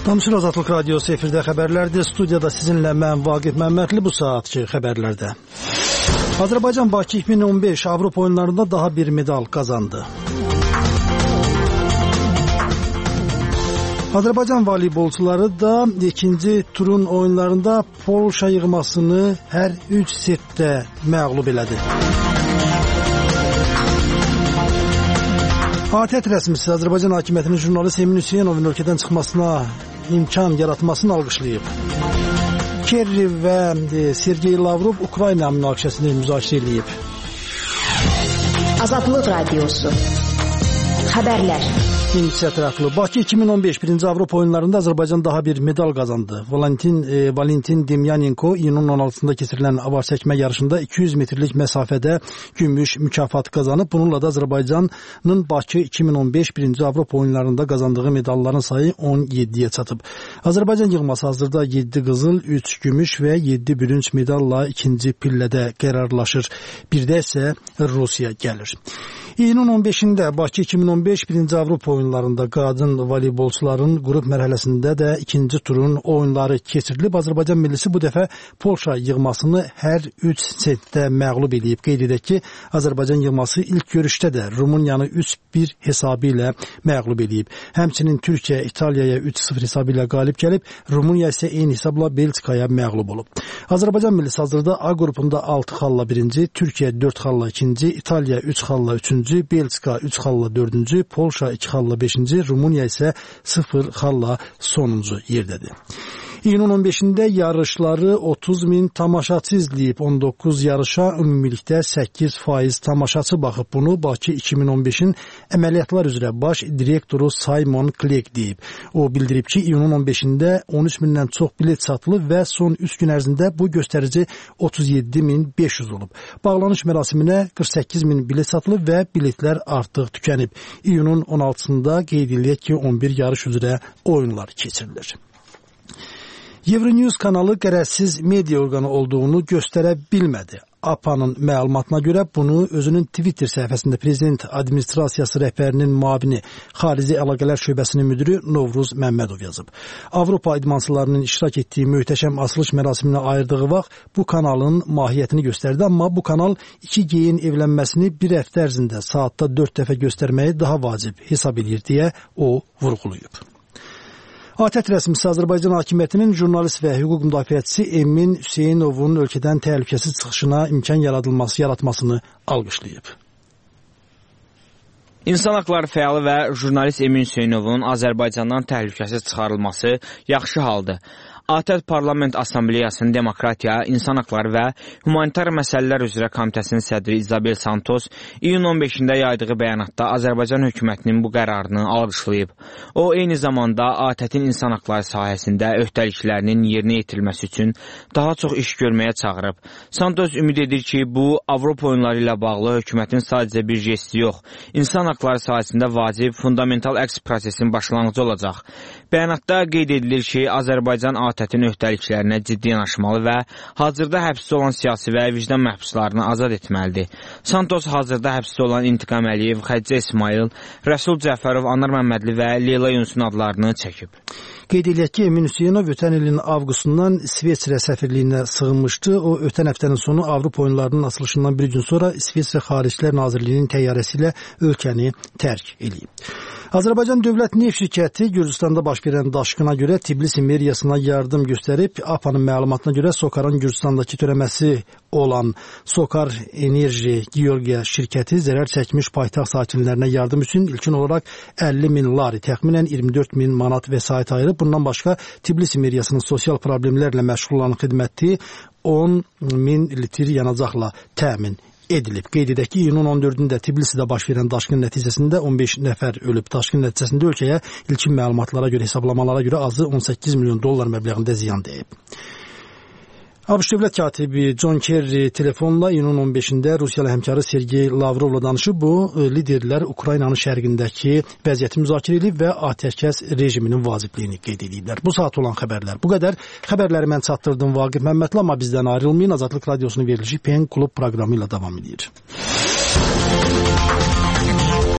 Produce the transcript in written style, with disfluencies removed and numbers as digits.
Tamsir Azadlıq Radiosu efirdə xəbərlərdir. Studiyada sizinlə mən Vaqif Məmmədli bu saatki xəbərlərdə. Azərbaycan Bakı 2015 Avropa oyunlarında daha bir medal qazandı. Azərbaycan voleybolçuları da ikinci turun oyunlarında Polşa yığmasını hər 3 setdə məğlub elədi. ATƏT rəsmisi Azərbaycan hakimiyyətinin jurnalist Emin Hüseynovun ölkədən çıxmasına imkan yaratmasını alqışlayıb. Kerri və Sergey Lavrov Ukrayna münaqişəsini müzakirə edib. Azadlıq Radiosu Xəbərlər. İkinci tərəfli Bakı 2015 birinci Avropa oyunlarında Azərbaycan daha bir medal qazandı. Valentin Demyanenko iyunun 16-sında keçirilən avar çəkmə yarışında 200 metrlik məsafədə gümüş mükafat qazanıb. Bununla da Azərbaycanın Bakı 2015 birinci Avropa oyunlarında qazandığı medalların sayı 17-yə çatıb. Azərbaycan yığması hazırda 7 qızıl, 3 gümüş və 7 bürünc medalla ikinci pillədə qərarlaşır. Bir də isə Rusiya gəlir. İyunun 15-də Bakı 2015 birinci Avropa oyunlarında qadın voleybolçuların qrup mərhələsində də ikinci turun oyunları keçirilib. Azərbaycan millisi bu dəfə Polşa yığmasını hər 3 setdə məğlub edib. Qeyd edək ki, Azərbaycan yığması ilk görüşdə də Rumıniyanı 3-1 hesabı ilə məğlub edib. Həmçinin Türkiyə İtaliyaya 3-0 hesabı ilə qalib gəlib. Rumıniya isə eyni hesabla Belçikaya məğlub olub. Azərbaycan millisi hazırda A qrupunda 6 xalla birinci, Türkiyə 4 xalla ikinci, İtaliya 3 xalla üçüncü, Belçika 3 xalla 4-cü, Polşa 2 xalla 5-ci, Rumıniya isə 0 xalla sonuncu yerdədir. İyunun 15-də yarışları 30.000 tamaşaçı izləyib. 19 yarışa ümumilikdə 8% tamaşaçı baxıb. Bunu Bakı 2015-in əməliyyatlar üzrə baş direktoru Simon Clegg deyib. O bildirib ki, iyunun 15-də 13.000-dən çox bilet satılıb və son 3 gün ərzində bu göstərici 37.500 olub. Bağlanış mərasiminə 48.000 bilet satılıb və biletlər artıq tükənib. İyunun 16-sında qeyd edilib ki, 11 yarış üzrə oyunlar keçirilir. Euronews kanalı qərəzsiz media orqanı olduğunu göstərə bilmədi. APA'nın məlumatına görə bunu özünün Twitter səhifəsində prezident administrasiyası rəhbərinin müavini, xarici əlaqələr şöbəsinin müdürü Novruz Məmmədov yazıb. Avropa idmançılarının iştirak etdiyi möhtəşəm açılış mərasiminə ayırdığı vaxt bu kanalın mahiyyətini göstərdi, amma bu kanal 2 geyin evlənməsini bir həftə ərzində saatda 4 dəfə göstərməyi daha vacib hesab edir deyə o vurğulayıb. ATƏT rəsmisi Azərbaycan hakimiyyətinin jurnalist və hüquq müdafiəçisi Emin Hüseynovun ölkədən təhlükəsiz çıxışına imkan yaratmasını alqışlayıb. İnsan haqları fəalı və jurnalist Emin Hüseynovun Azərbaycandan təhlükəsiz çıxarılması yaxşı haldır. ATƏT Parlament Assambleyasının Demokratiya, İnsan Haqları və Humanitar Məsələlər üzrə Komitəsinin sədri İzabel Santos iyun 15-də yaydığı bəyanatda Azərbaycan hökumətinin bu qərarını alqışlayıb. O, eyni zamanda ATƏT-in insan haqları sahəsində öhdəliklərinin yerinə yetirilməsi üçün daha çox iş görməyə çağırıb. Santos ümid edir ki, bu Avropa oyunları ilə bağlı hökumətin sadəcə bir jesti yox, insan haqları sahəsində vacib, fundamental əks prosesin başlanğıcı olacaq. Bəyanatda qeyd edilir ki, Azərbaycan ATƏT-in öhdəliklərinə ciddi yanaşmalı və hazırda həbsdə olan siyasi və vicdan məhbuslarını azad etməlidir. Santos hazırda həbsdə olan İntiqam Əliyev, Xədicə İsmail, Rəsul Cəfərov, Anar Məmmədli və Leyla Yunus'un adlarını çəkib. Qeyd edək ki, Emin Hüseynov ötən ilin avqustundan İsveçrə səfirliyinə sığınmışdı. O, ötən həftənin sonu Avropa oyunlarının açılışından bir gün sonra İsveçrə Xaricilər Nazirliyinin təyyarəsi ilə ölkəni tərk edib. Azərbaycan Dövlət Neft Şirkəti Gürcüstanda baş verən daşqına görə Tbilisi meriyasına yardım göstərib. APA'nın məlumatına görə Sokarın Gürcüstandakı törəməsi olan Sokar Enerji Georgiya şirkəti zərər çəkmiş paytaxt sakinlərinə yardım üçün ilkin olaraq 50.000 lari, təxminən 24.000 manat vəsait ayırıb. Bundan başqa Tbilisi meriyasının sosial problemlərlə məşğul olan xidməti 10.000 litr yanacaqla təmin edilib. Qeyd edək ki, iyunun 14-də Tbilisidə baş verən daşqın nəticəsində 15 nəfər ölüb. Daşqın nəticəsində ölkəyə ilkin məlumatlara görə, hesablamalara görə azı 18 milyon dollar məbləğində ziyan dəyib. ABŞ Dövlət katibi John Kerry telefonla iyunun 15-də Rusiyalı həmkarı Sergey Lavrovla danışıb. Bu, liderlər Ukraynanın şərqindəki vəziyyəti müzakirə edib və atəşkəs rejiminin vacibliyini qeyd ediblər. Bu saat olan xəbərlər bu qədər. Xəbərləri mən çatdırdım Vaqif Məmmədli, amma bizdən ayrılmayın. Azadlıq Radiosunun verilişi PEN Klub proqramı ilə davam edir.